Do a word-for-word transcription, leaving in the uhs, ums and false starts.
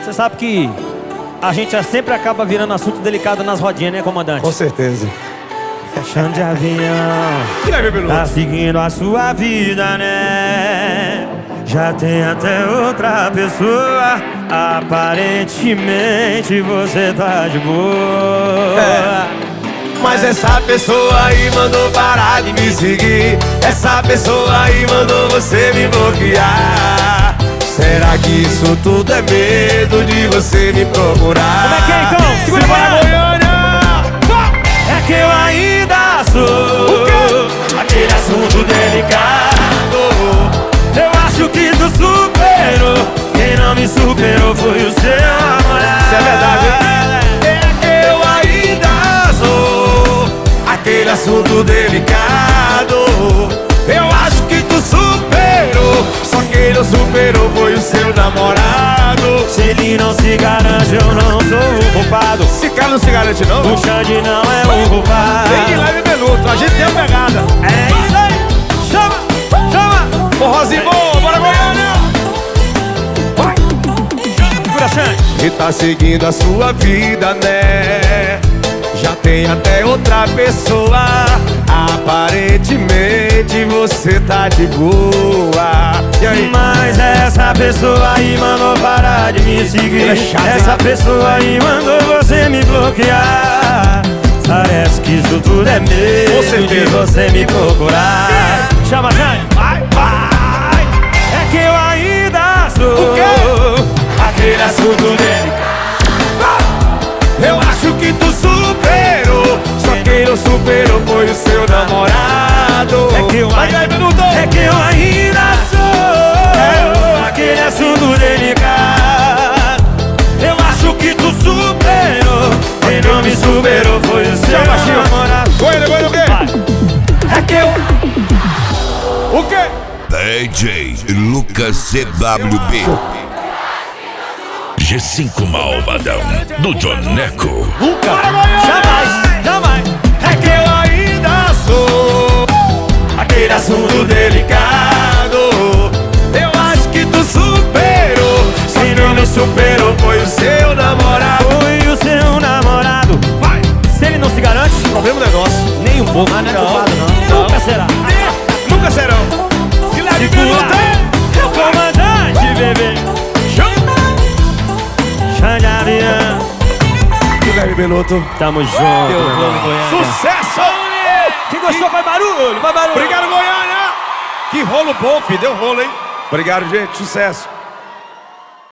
Você sabe que a gente sempre acaba virando assunto delicado nas rodinhas, né, comandante? Com certeza. Chão de avião, Que leve, piloto? tá seguindo a sua vida, né? Já tem até outra pessoa. Aparentemente você tá de boa. É. Mas essa pessoa aí mandou parar de me seguir. Essa pessoa aí mandou você me bloquear. Será que isso tudo é medo de você me procurar? Como é que é então? Segura Segura a Goiânia! É que eu ainda sou aquele assunto delicado. Eu acho que tu superou. Quem não me superou foi o seu namorado. Isso é verdade, hein? É que eu ainda sou aquele assunto delicado. Eu acho que tu superou. Só quem não superou foi o seu namorado. Se ele não se garante, eu não sou o culpado. Esse cara não se garante não? O Xande não é o culpado. Tem que leve minuto, a gente tem a pegada. É isso aí. Chama, chama. Forrozinho bom, bora Goiânia! Vai. Segura, Xande. E tá seguindo a sua vida, né? Já tem até outra pessoa. Aparentemente você tá de boa. E aí? Mas essa pessoa aí mandou parar de me seguir. É chato, Essa hein? pessoa aí mandou você me bloquear. Parece que isso tudo é Com medo de certeza. você me procurar. Chama, Jane. Vai, vai. É que eu ainda sou O quê? aquele assunto dele. Eu acho que tu superou. Só quem não superou foi o seu namorado. É que eu Vai, ainda, vai, minuto! é que eu ainda sou aquele assunto delicado. Eu acho que tu superou. Quem não me superou foi o seu Tchau, baixinho. namorado. Goiânia, Goiânia, o quê? Vai. É que eu... O quê? D J Lucas C W B. G cinco Malvadão do Joneco. Nunca, Bora, Goiânia! jamais, jamais. É que eu Ainda sou aquele assunto delicado. Eu acho que tu superou. Só quem não me superou foi o seu namorado. Foi o seu namorado. Vai! Se ele não se garante, Problema negócio. nem um pouco. Mas não é culpado, não. Nunca será. Nunca serão. Se leve minuto, hein? Comandante, bebê. Xande Avião. Se leve minuto. Tamo junto, meu irmão. Sucesso! Quem gostou, vai barulho, vai barulho. Obrigado, Goiânia! Que rolo bom, filho. Deu rolo, hein? Obrigado, gente. Sucesso.